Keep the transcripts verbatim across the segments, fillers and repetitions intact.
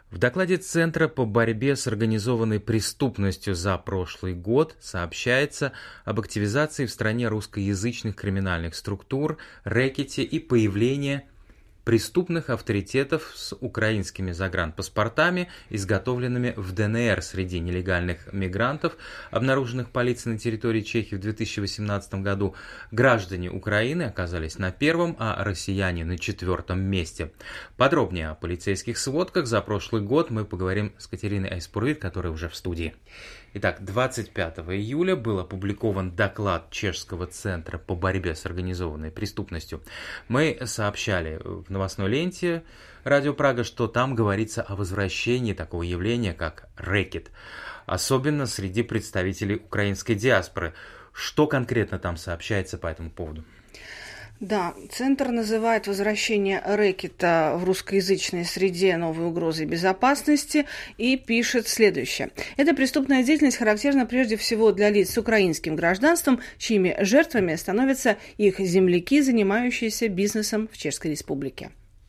В докладе Центра по борьбе с организованной преступностью за прошлый год сообщается об активизации в стране русскоязычных криминальных структур, рэкете и появлении преступных авторитетов с украинскими загранпаспортами, изготовленными в ДНР среди нелегальных мигрантов, обнаруженных полицией на территории Чехии в две тысячи восемнадцатом году. Граждане Украины оказались на первом, а россияне на четвертом месте. Подробнее о полицейских сводках за прошлый год мы поговорим с Катериной Айспурвит, которая уже в студии. Итак, двадцать пятого июля был опубликован доклад Чешского центра по борьбе с организованной преступностью. Мы сообщали в новостной ленте Радио Прага, что там говорится о возвращении такого явления, как рэкет, особенно среди представителей украинской диаспоры. Что конкретно там сообщается по этому поводу? Да, Центр называет возвращение рэкета в русскоязычной среде новой угрозой безопасности и пишет следующее. Эта преступная деятельность характерна прежде всего для лиц с украинским гражданством, чьими жертвами становятся их земляки, занимающиеся бизнесом в Чешской Республике.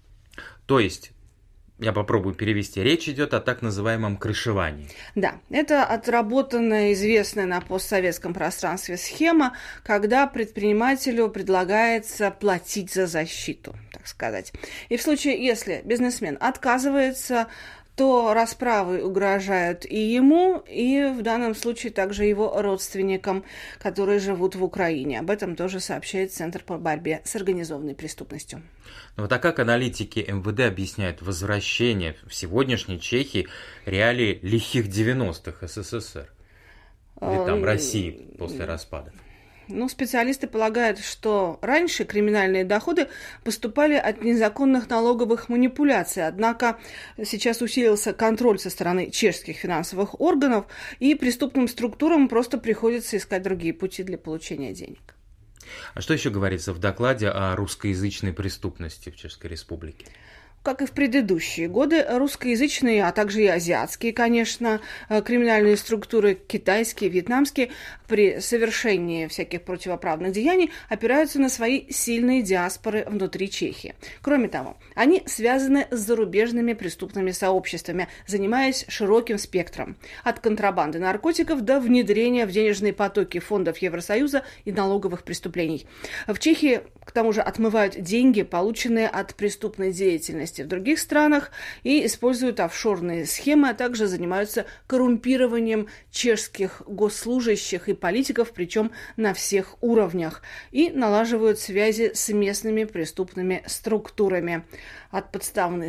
То есть, я попробую перевести, речь идет о так называемом крышевании. Да, это отработанная, известная на постсоветском пространстве схема, когда предпринимателю предлагается платить за защиту, так сказать. И в случае, если бизнесмен отказывается, то расправы угрожают и ему, и в данном случае также его родственникам, которые живут в Украине. Об этом тоже сообщает Центр по борьбе с организованной преступностью. Но вот а как аналитики эм вэ дэ объясняют возвращение в сегодняшней Чехии реалий лихих девяностых эс эс эс эр? Или там России после распада? Ну, специалисты полагают, что раньше криминальные доходы поступали от незаконных налоговых манипуляций, однако сейчас усилился контроль со стороны чешских финансовых органов, и преступным структурам просто приходится искать другие пути для получения денег. А что еще говорится в докладе о русскоязычной преступности в Чешской Республике? Как и в предыдущие годы, русскоязычные, а также и азиатские, конечно, криминальные структуры, китайские, вьетнамские, при совершении всяких противоправных деяний опираются на свои сильные диаспоры внутри Чехии. Кроме того, они связаны с зарубежными преступными сообществами, занимаясь широким спектром. От контрабанды наркотиков до внедрения в денежные потоки фондов Евросоюза и налоговых преступлений. В Чехии, к тому же, отмывают деньги, полученные от преступной деятельности в других странах, и используют офшорные схемы, а также занимаются коррумпированием чешских госслужащих и политиков, причем на всех уровнях, и налаживают связи с местными преступными структурами, от подставных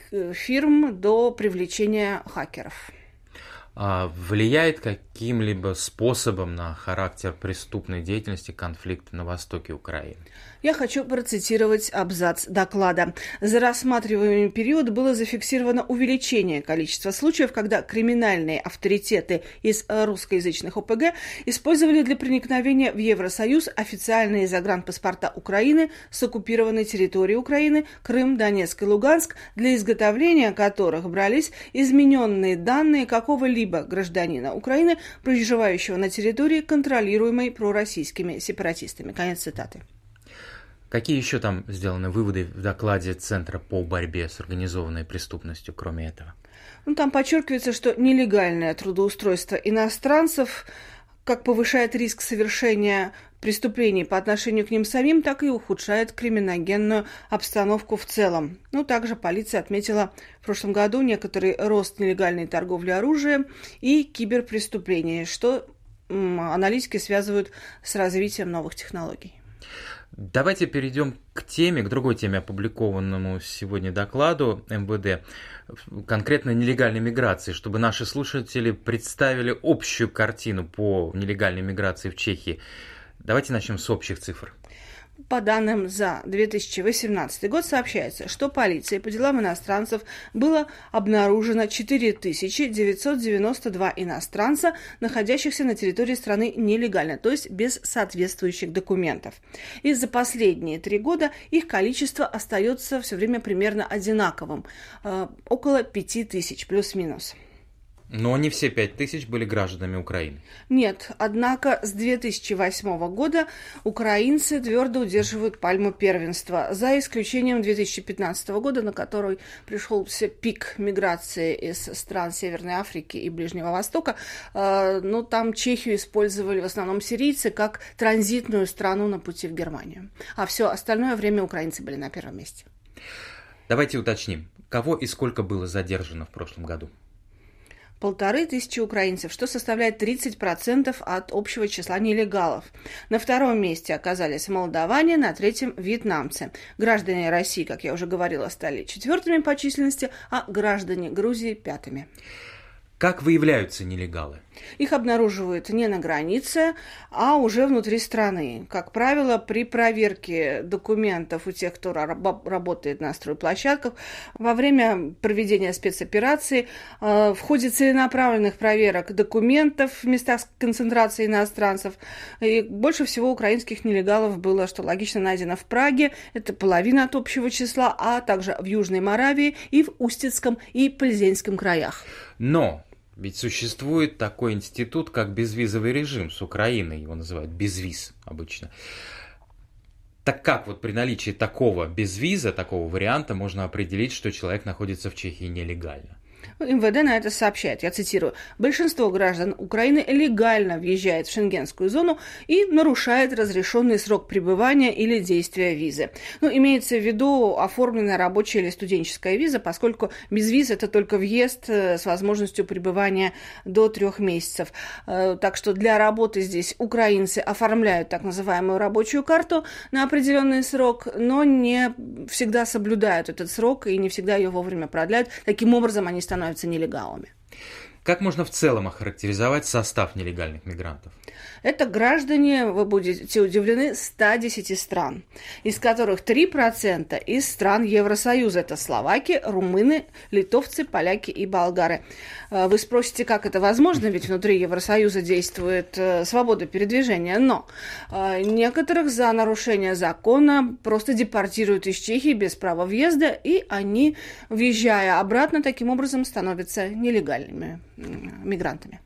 фирм до привлечения хакеров. А влияет каким-либо способом на характер преступной деятельности конфликт на востоке Украины? Я хочу процитировать абзац доклада. За рассматриваемый период было зафиксировано увеличение количества случаев, когда криминальные авторитеты из русскоязычных о пэ гэ использовали для проникновения в Евросоюз официальные загранпаспорта Украины с оккупированной территории Украины, Крым, Донецк и Луганск, для изготовления которых брались измененные данные какого-либо гражданина Украины, проживающего на территории, контролируемой пророссийскими сепаратистами. Конец цитаты. Какие еще там сделаны выводы в докладе Центра по борьбе с организованной преступностью, кроме этого? Ну, там подчеркивается, что нелегальное трудоустройство иностранцев как повышает риск совершения преступлений по отношению к ним самим, так и ухудшает криминогенную обстановку в целом. Ну, также полиция отметила в прошлом году некоторый рост нелегальной торговли оружием и киберпреступлений, что м, аналитики связывают с развитием новых технологий. Давайте перейдем к теме, к другой теме, опубликованному сегодня докладу эм вэ дэ, конкретно нелегальной миграции, чтобы наши слушатели представили общую картину по нелегальной миграции в Чехии. Давайте начнем с общих цифр. По данным за две тысячи восемнадцатый год сообщается, что полицией по делам иностранцев было обнаружено четыре тысячи девятьсот девяносто два иностранца, находящихся на территории страны нелегально, то есть без соответствующих документов. И за последние три года их количество остается все время примерно одинаковым, э, около пяти тысяч, плюс-минус. Но не все пять тысяч были гражданами Украины. Нет, однако с две тысячи восьмого года украинцы твердо удерживают пальму первенства, за исключением две тысячи пятнадцатого года, на который пришелся пик миграции из стран Северной Африки и Ближнего Востока. Ну, там Чехию использовали в основном сирийцы как транзитную страну на пути в Германию. А все остальное время украинцы были на первом месте. Давайте уточним, кого и сколько было задержано в прошлом году? Полторы тысячи украинцев, что составляет тридцать процентов от общего числа нелегалов. На втором месте оказались молдаване, на третьем – вьетнамцы. Граждане России, как я уже говорила, стали четвертыми по численности, а граждане Грузии – пятыми. Как выявляются нелегалы? Их обнаруживают не на границе, а уже внутри страны. Как правило, при проверке документов у тех, кто работает на стройплощадках, во время проведения спецоперации, в ходе целенаправленных проверок документов в местах концентрации иностранцев. И больше всего украинских нелегалов было, что логично, найдено в Праге, это половина от общего числа, а также в Южной Моравии и в Устицком и Пльзенском краях. Но ведь существует такой институт, как безвизовый режим с Украиной, его называют безвиз обычно. Так как вот при наличии такого безвиза, такого варианта можно определить, что человек находится в Чехии нелегально? эм вэ дэ на это сообщает, я цитирую: «Большинство граждан Украины легально въезжает в шенгенскую зону и нарушает разрешенный срок пребывания или действия визы». Ну, имеется в виду оформленная рабочая или студенческая виза, поскольку без визы это только въезд с возможностью пребывания до трех месяцев. Так что для работы здесь украинцы оформляют так называемую рабочую карту на определенный срок, но не всегда соблюдают этот срок и не всегда ее вовремя продляют. Таким образом, они становятся нелегалами. Как можно в целом охарактеризовать состав нелегальных мигрантов? Это граждане, вы будете удивлены, ста десяти стран, из которых три процента из стран Евросоюза. Это словаки, румыны, литовцы, поляки и болгары. Вы спросите, как это возможно, ведь внутри Евросоюза действует свобода передвижения, но некоторых за нарушение закона просто депортируют из Чехии без права въезда, и они, въезжая обратно, таким образом становятся нелегальными мигрантами.